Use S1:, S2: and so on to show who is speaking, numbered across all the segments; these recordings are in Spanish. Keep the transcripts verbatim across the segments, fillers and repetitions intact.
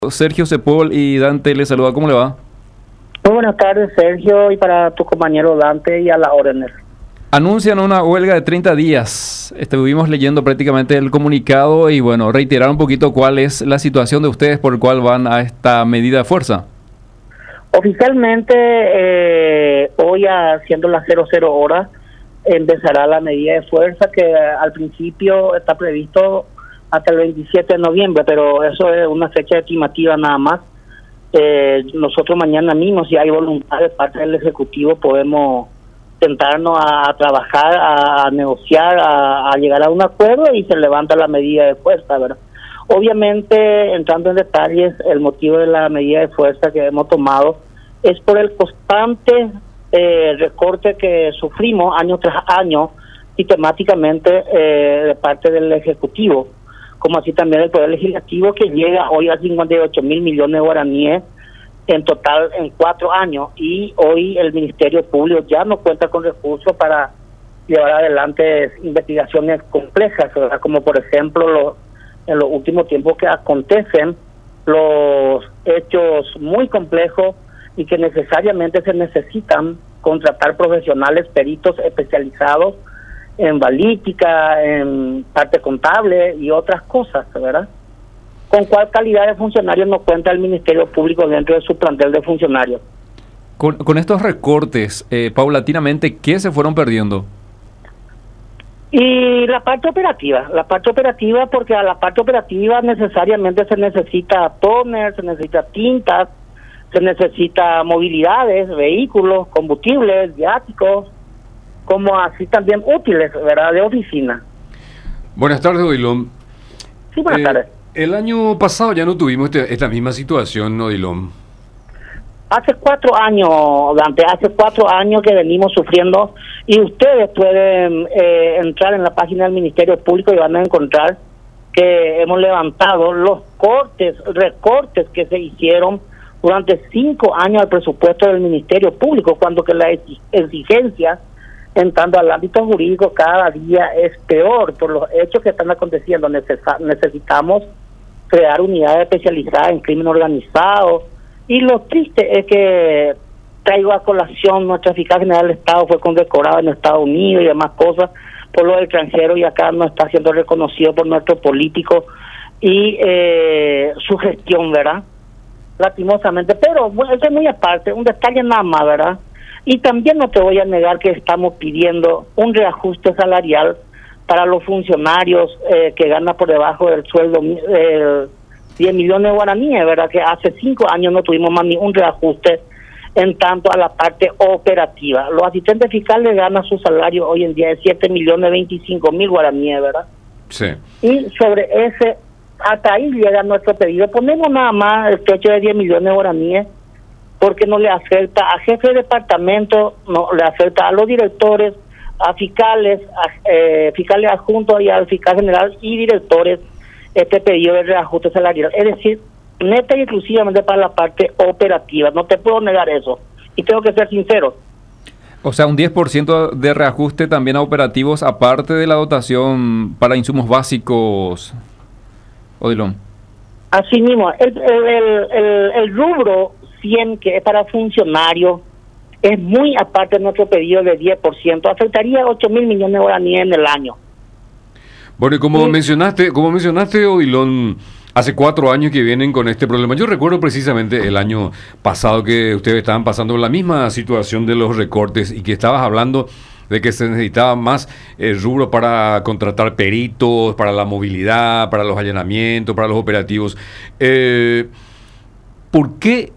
S1: Sergio Cepol y Dante les saluda, ¿cómo le va?
S2: Muy buenas tardes, Sergio, y para tu compañero Dante y a las órdenes.
S1: Anuncian una huelga de treinta días. Estuvimos leyendo prácticamente el comunicado y bueno, reiterar un poquito cuál es la situación de ustedes por el cual van a esta medida de fuerza.
S2: Oficialmente, eh, hoy a siendo las cero cero horas, empezará la medida de fuerza que al principio está previsto hasta el veintisiete de noviembre, pero eso es una fecha estimativa nada más. Eh, nosotros mañana mismo, si hay voluntad de parte del Ejecutivo, podemos sentarnos a, a trabajar, a, a negociar, a, a llegar a un acuerdo y se levanta la medida de fuerza, ¿verdad? Obviamente, entrando en detalles, el motivo de la medida de fuerza que hemos tomado es por el constante eh, recorte que sufrimos año tras año sistemáticamente eh, de parte del Ejecutivo, como así también el Poder Legislativo, que llega hoy a cincuenta y ocho mil millones de guaraníes en total en cuatro años, y hoy el Ministerio Público ya no cuenta con recursos para llevar adelante investigaciones complejas, ¿verdad? Como por ejemplo lo, en los últimos tiempos que acontecen los hechos muy complejos y que necesariamente se necesitan contratar profesionales, peritos especializados en balística, en parte contable y otras cosas, ¿verdad? ¿Con cuál calidad de funcionarios no cuenta el Ministerio Público dentro de su plantel de funcionarios?
S1: Con, con estos recortes, eh, paulatinamente, ¿qué se fueron perdiendo?
S2: Y la parte operativa, la parte operativa porque a la parte operativa necesariamente se necesita toner, se necesita tintas, se necesita movilidades, vehículos, combustibles, viáticos, como así también útiles, ¿verdad?, de oficina.
S3: Buenas tardes, Odilon.
S2: Sí, buenas
S3: eh,
S2: tardes.
S3: El año pasado ya no tuvimos este, esta misma situación, Odilon.
S2: Hace cuatro años, Dante, hace cuatro años que venimos sufriendo, y ustedes pueden eh, entrar en la página del Ministerio Público y van a encontrar que hemos levantado los cortes, recortes que se hicieron durante cinco años al presupuesto del Ministerio Público, cuando que la exigencia en tanto al ámbito jurídico cada día es peor por los hechos que están aconteciendo. Necesa- necesitamos crear unidades especializadas en crimen organizado, y lo triste es que traigo a colación nuestra fiscal general del Estado fue condecorada en Estados Unidos y demás cosas por los extranjeros, y acá no está siendo reconocido por nuestros políticos y eh, su gestión, ¿verdad? Lastimosamente, pero bueno, eso es muy aparte, un detalle nada más, ¿verdad? Y también no te voy a negar que estamos pidiendo un reajuste salarial para los funcionarios eh, que ganan por debajo del sueldo eh, diez millones de guaraníes, ¿verdad? Que hace cinco años no tuvimos más ni un reajuste en tanto a la parte operativa. Los asistentes fiscales ganan su salario hoy en día de siete millones veinticinco mil guaraníes, ¿verdad?
S3: Sí.
S2: Y sobre ese, hasta ahí llega nuestro pedido. Ponemos nada más el techo de diez millones de guaraníes, porque no le afecta a jefe de departamento, no le afecta a los directores, a fiscales, a, eh, fiscales adjuntos y al fiscal general y directores este pedido de reajuste salarial. Es decir, neta y exclusivamente para la parte operativa. No te puedo negar eso. Y tengo que ser sincero.
S1: O sea, un diez por ciento de reajuste también a operativos, aparte de la dotación para insumos básicos, Odilon.
S2: Así mismo, el, el, el, el, el rubro cien, que es para funcionarios, es muy aparte de nuestro pedido de diez por ciento, afectaría ocho mil millones de guaraníes en el año.
S3: Bueno, y como
S2: Sí.
S3: mencionaste, como mencionaste, Odilon, hace cuatro años que vienen con este problema. Yo recuerdo precisamente el año pasado que ustedes estaban pasando la misma situación de los recortes y que estabas hablando de que se necesitaba más eh, rubro para contratar peritos, para la movilidad, para los allanamientos, para los operativos. Eh, ¿Por qué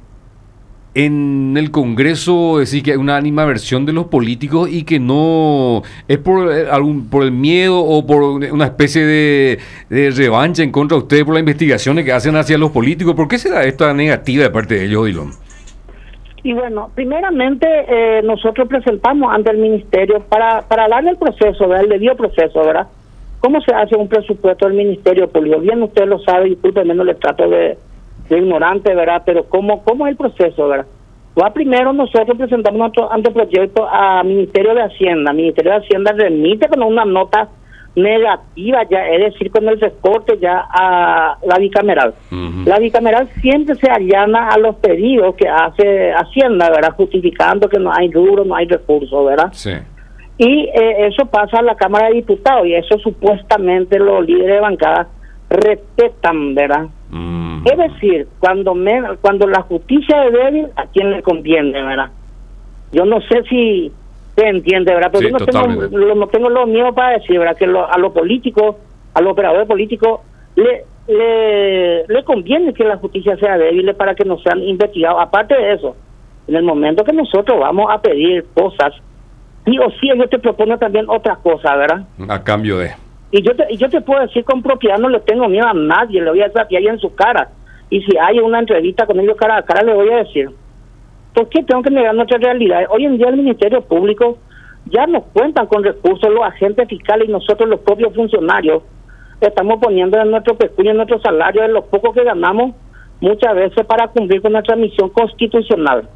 S3: en el Congreso decir que hay una animadversión de los políticos y que no es por eh, algún por el miedo o por una especie de, de revancha en contra de ustedes por las investigaciones que hacen hacia los políticos? ¿Por qué se da esta negativa de parte de ellos, Odilon?
S2: Y bueno, primeramente eh, nosotros presentamos ante el Ministerio para, para darle el proceso, ¿verdad? El debido proceso, ¿verdad? ¿Cómo se hace un presupuesto del Ministerio Público? Bien, usted lo sabe, discúlpeme, no le trato de, de ignorante, ¿verdad? Pero ¿cómo, cómo es el proceso, verdad? Va primero, nosotros presentamos nuestro anteproyecto al Ministerio de Hacienda. El Ministerio de Hacienda remite con una nota negativa ya, es decir, con el recorte ya a la bicameral. Uh-huh. La bicameral siempre se allana a los pedidos que hace Hacienda, ¿verdad? Justificando que no hay rubro, no hay recursos, ¿verdad?
S3: Sí.
S2: Y eh, eso pasa a la Cámara de Diputados y eso supuestamente los líderes de bancada respetan, ¿verdad? Uh-huh. Es decir, cuando, me, cuando la justicia es débil, ¿a quién le conviene, verdad? Yo no sé si se entiende, ¿verdad? Pero sí, yo no tengo, no tengo los miedos para decir, ¿verdad? Que lo, a los políticos, a los operadores políticos, le, le, le conviene que la justicia sea débil para que no sean investigados. Aparte de eso, en el momento que nosotros vamos a pedir cosas, sí o sí, yo te propongo también otra cosa, ¿verdad?
S3: A cambio de...
S2: Y yo te, y yo te puedo decir con propiedad, no le tengo miedo a nadie, le voy a decir ahí en su cara. Y si hay una entrevista con ellos cara a cara, le voy a decir... ¿Por qué tengo que negar nuestra realidad? Hoy en día el Ministerio Público ya no cuentan con recursos, los agentes fiscales y nosotros los propios funcionarios estamos poniendo en nuestro peculio, en nuestro salario, en lo poco que ganamos, muchas veces para cumplir con nuestra misión constitucional.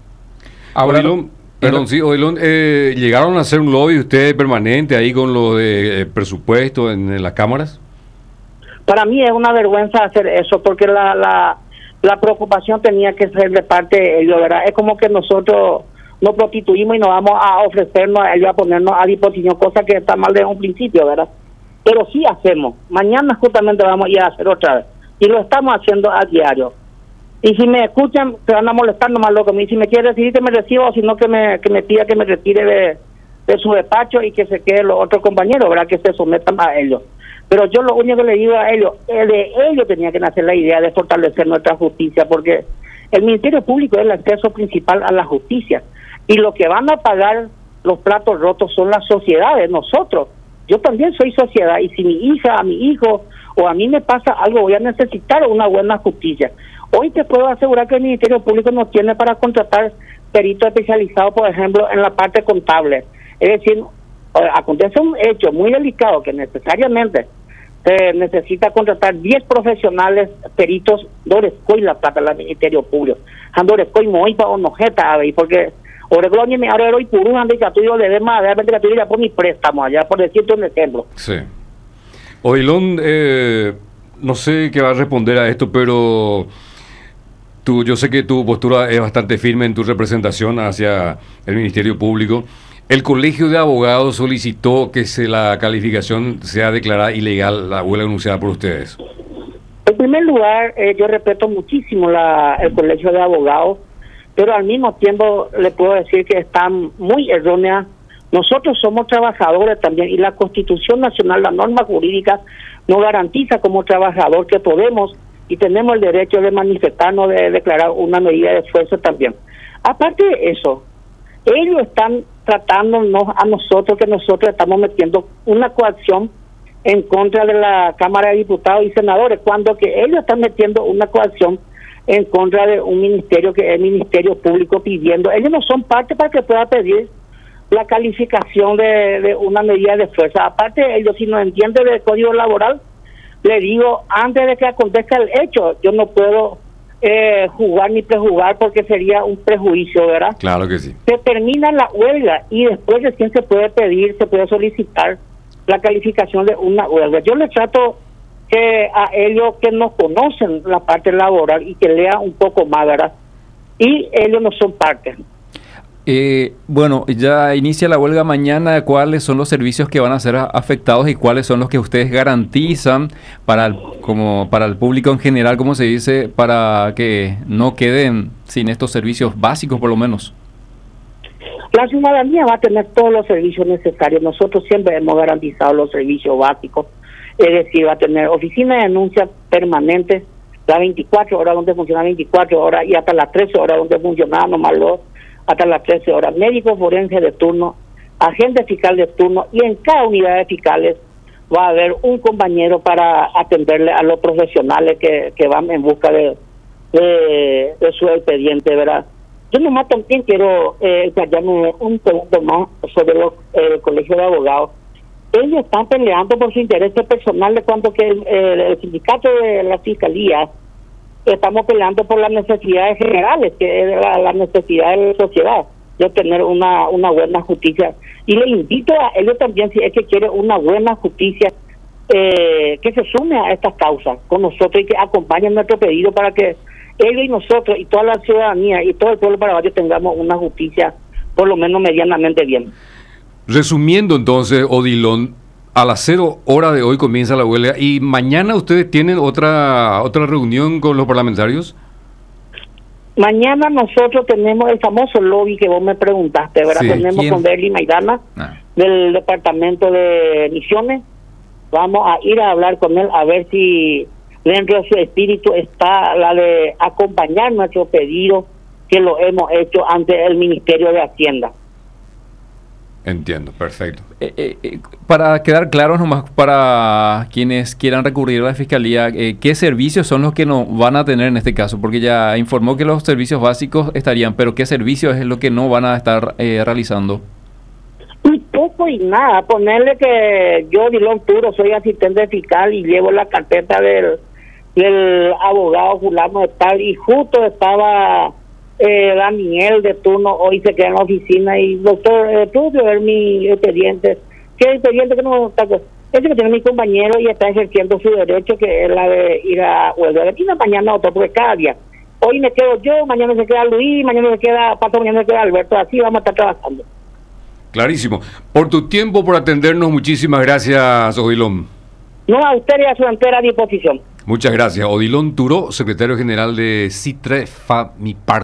S3: Ahora, Oilón, perdón, sí, Oilón, eh, ¿llegaron a hacer un lobby ustedes permanente ahí con lo de eh, presupuesto en, en las cámaras?
S2: Para mí es una vergüenza hacer eso, porque la... la La preocupación tenía que ser de parte de ellos, ¿verdad? Es como que nosotros nos prostituimos y nos vamos a ofrecernos a ellos, a ponernos a disposición, cosa que está mal desde un principio, ¿verdad? Pero sí hacemos. Mañana justamente vamos a ir a hacer otra vez. Y lo estamos haciendo a diario. Y si me escuchan, se van a molestar nomás lo que me dicen. Si me quiere recibir, que me reciba, o si no, que me, que me pida que me retire de, de su despacho y que se queden los otros compañeros, ¿verdad? Que se sometan a ellos. Pero yo lo único que le digo a ellos, de ellos tenía que nacer la idea de fortalecer nuestra justicia, porque el Ministerio Público es el acceso principal a la justicia, y lo que van a pagar los platos rotos son las sociedades, nosotros. Yo también soy sociedad, y si mi hija, a mi hijo, o a mí me pasa algo, voy a necesitar una buena justicia. Hoy te puedo asegurar que el Ministerio Público no tiene para contratar peritos especializados, por ejemplo, en la parte contable. Es decir, acontece un hecho muy delicado que necesariamente se necesita contratar diez profesionales peritos Dorescoy la plata del Ministerio Público. Dorescoy muy para onojeta, porque Oregloña me ahora hoy por un andicatuyo le dé más, realmente que ya por mi préstamo allá, por decirte un ejemplo.
S3: Sí. Oilón, eh, no sé qué va a responder a esto, pero tú, yo sé que tu postura es bastante firme en tu representación hacia el Ministerio Público. El Colegio de Abogados solicitó que se la calificación sea declarada ilegal, la huelga anunciada por ustedes.
S2: En primer lugar, eh, yo respeto muchísimo la, el Colegio de Abogados, pero al mismo tiempo le puedo decir que está muy errónea. Nosotros somos trabajadores también, y la Constitución Nacional, la norma jurídica, nos garantiza como trabajador que podemos y tenemos el derecho de manifestarnos, de declarar una medida de esfuerzo también. Aparte de eso, ellos están tratándonos a nosotros, que nosotros estamos metiendo una coacción en contra de la Cámara de Diputados y Senadores, cuando que ellos están metiendo una coacción en contra de un ministerio que es el Ministerio Público, pidiendo, ellos no son parte para que pueda pedir la calificación de, de una medida de fuerza. Aparte, ellos, si no entienden del Código Laboral, le digo, antes de que acontezca el hecho, yo no puedo eh, jugar ni prejugar, porque sería un prejuicio, ¿verdad?
S3: Claro que sí.
S2: Se termina la huelga y después recién se puede pedir, se puede solicitar la calificación de una huelga. Yo les trato que a ellos que no conocen la parte laboral y que lean un poco más, ¿verdad? Y ellos no son parte.
S1: Eh, bueno, ya inicia la huelga mañana. ¿Cuáles son los servicios que van a ser afectados y cuáles son los que ustedes garantizan para el, como para el público en general, como se dice, para que no queden sin estos servicios básicos por lo menos?
S2: La ciudadanía va a tener todos los servicios necesarios. Nosotros siempre hemos garantizado los servicios básicos, es decir, va a tener oficina de denuncia permanente, las veinticuatro horas donde funciona veinticuatro horas y hasta las trece horas donde funcionaba nomás los hasta las trece horas, médico forense de turno, agente fiscal de turno, y en cada unidad de fiscales va a haber un compañero para atenderle a los profesionales que, que van en busca de, de, de su expediente, ¿verdad? Yo nomás también quiero eh, callarme un segundo más sobre los, eh, el Colegio de Abogados. Ellos están peleando por su interés personal, de cuanto que el, el, el sindicato de la Fiscalía estamos peleando por las necesidades generales, que es la, la necesidad de la sociedad. de obtener una, una buena justicia. Y le invito a ellos también, si es que quiere una buena justicia, eh, que se sume a estas causas con nosotros y que acompañen nuestro pedido para que ellos y nosotros y toda la ciudadanía y todo el pueblo paraguayo tengamos una justicia por lo menos medianamente bien.
S3: Resumiendo entonces, Odilon, a las cero hora de hoy comienza la huelga y mañana ustedes tienen otra otra reunión con los parlamentarios.
S2: Mañana nosotros tenemos el famoso lobby que vos me preguntaste, ¿verdad?
S1: Sí,
S2: tenemos
S1: ¿quién?
S2: con Berly Maidana
S1: Ah.
S2: del departamento de Misiones. Vamos a ir a hablar con él a ver si dentro de su espíritu está la de acompañar nuestro pedido que lo hemos hecho ante el Ministerio de Hacienda.
S3: Entiendo, perfecto.
S1: Eh, eh, eh, para quedar claros nomás para quienes quieran recurrir a la Fiscalía, eh, ¿qué servicios son los que no van a tener en este caso? Porque ya informó que los servicios básicos estarían, pero ¿qué servicios es lo que no van a estar eh, realizando?
S2: Muy poco y nada, ponerle que yo, Dilón Turo, soy asistente fiscal y llevo la carpeta del, del abogado fulano de tal, y justo estaba eh, Daniel de turno, hoy se queda en la oficina, y doctor, eh, ¿puedo ver mi expediente? ¿Qué expediente que no está? Ese que tiene mi compañero y está ejerciendo su derecho, que es la de ir a huelga. Y mañana otro, porque cada día. Hoy me quedo yo, mañana se queda Luis, mañana se queda Pato, mañana se queda Alberto, así vamos a estar trabajando.
S3: Clarísimo. Por tu tiempo, por atendernos, muchísimas gracias, Odilon.
S2: No, a usted y a su entera disposición.
S3: Muchas gracias. Odilon Turo, secretario general de CITRE FAMIPAR.